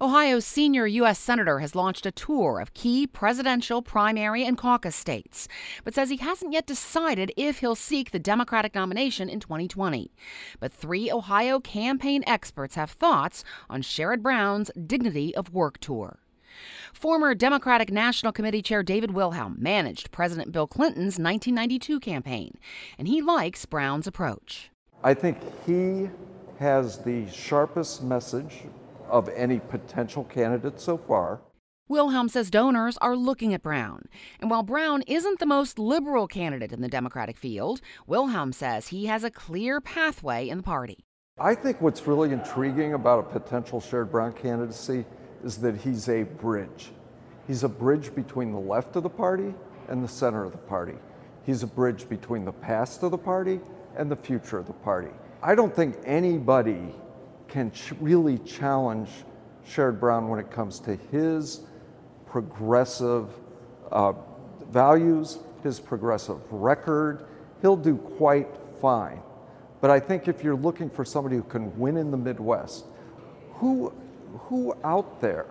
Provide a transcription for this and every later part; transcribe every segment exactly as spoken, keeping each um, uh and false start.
Ohio's senior U S senator has launched a tour of key presidential, primary, and caucus states, but says he hasn't yet decided if he'll seek the Democratic nomination in twenty twenty. But three Ohio campaign experts have thoughts on Sherrod Brown's Dignity of Work tour. Former Democratic National Committee Chair David Wilhelm managed President Bill Clinton's nineteen ninety-two campaign, and he likes Brown's approach. I think he has the sharpest message of any potential candidate so far. Wilhelm says donors are looking at Brown. And while Brown isn't the most liberal candidate in the Democratic field, Wilhelm says he has a clear pathway in the party. I think what's really intriguing about a potential Sherrod Brown candidacy is that he's a bridge. He's a bridge between the left of the party and the center of the party. He's a bridge between the past of the party and the future of the party. I don't think anybody can ch- really challenge Sherrod Brown when it comes to his progressive uh, values, his progressive record. He'll do quite fine. But I think if you're looking for somebody who can win in the Midwest, who, who out there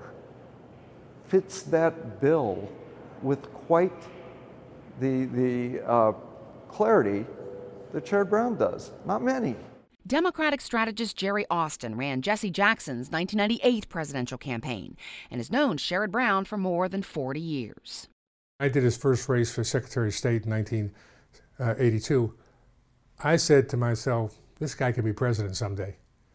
fits that bill with quite the, the uh, clarity that Sherrod Brown does? Not many. Democratic strategist Jerry Austin ran Jesse Jackson's nineteen ninety-eight presidential campaign and has known Sherrod Brown for more than forty years. I did his first race for Secretary of State in nineteen eighty-two. I said to myself, this guy could be president someday.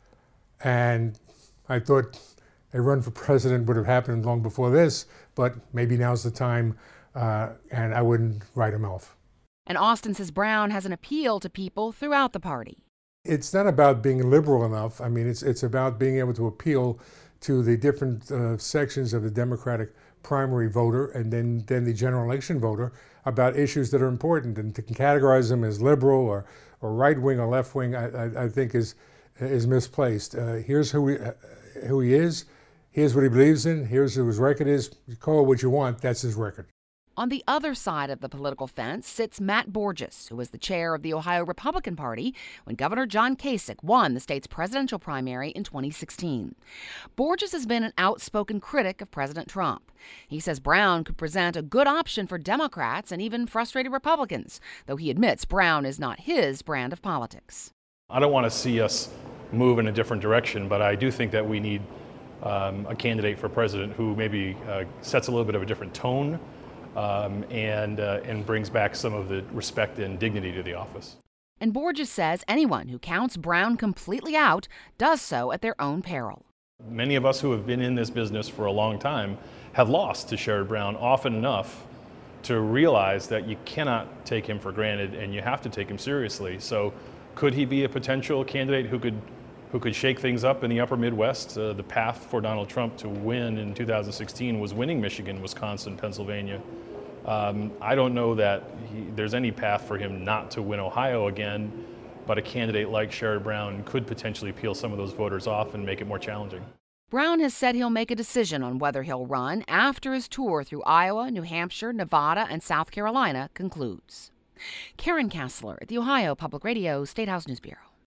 And I thought a run for president would have happened long before this, but maybe now's the time, uh, and I wouldn't write him off. And Austin says Brown has an appeal to people throughout the party. It's not about being liberal enough. I mean, it's it's about being able to appeal to the different uh, sections of the Democratic primary voter and then, then the general election voter about issues that are important. And to categorize them as liberal or, or right-wing or left-wing, I, I, I think is is misplaced. Uh, here's who he, uh, who he is. Here's what he believes in. Here's who his record is. You call it what you want. That's his record. On the other side of the political fence sits Matt Borges, who was the chair of the Ohio Republican Party when Governor John Kasich won the state's presidential primary in twenty sixteen. Borges has been an outspoken critic of President Trump. He says Brown could present a good option for Democrats and even frustrated Republicans, though he admits Brown is not his brand of politics. I don't want to see us move in a different direction, but I do think that we need um, a candidate for president who maybe uh, sets a little bit of a different tone. Um, and, uh, and brings back some of the respect and dignity to the office. And Borges says anyone who counts Brown completely out does so at their own peril. Many of us who have been in this business for a long time have lost to Sherrod Brown often enough to realize that you cannot take him for granted and you have to take him seriously. So could he be a potential candidate who could who could shake things up in the upper Midwest? Uh, the path for Donald Trump to win in two thousand sixteen was winning Michigan, Wisconsin, Pennsylvania. Um, I don't know that he, there's any path for him not to win Ohio again, but a candidate like Sherrod Brown could potentially peel some of those voters off and make it more challenging. Brown has said he'll make a decision on whether he'll run after his tour through Iowa, New Hampshire, Nevada, and South Carolina concludes. Karen Kassler at the Ohio Public Radio State House News Bureau.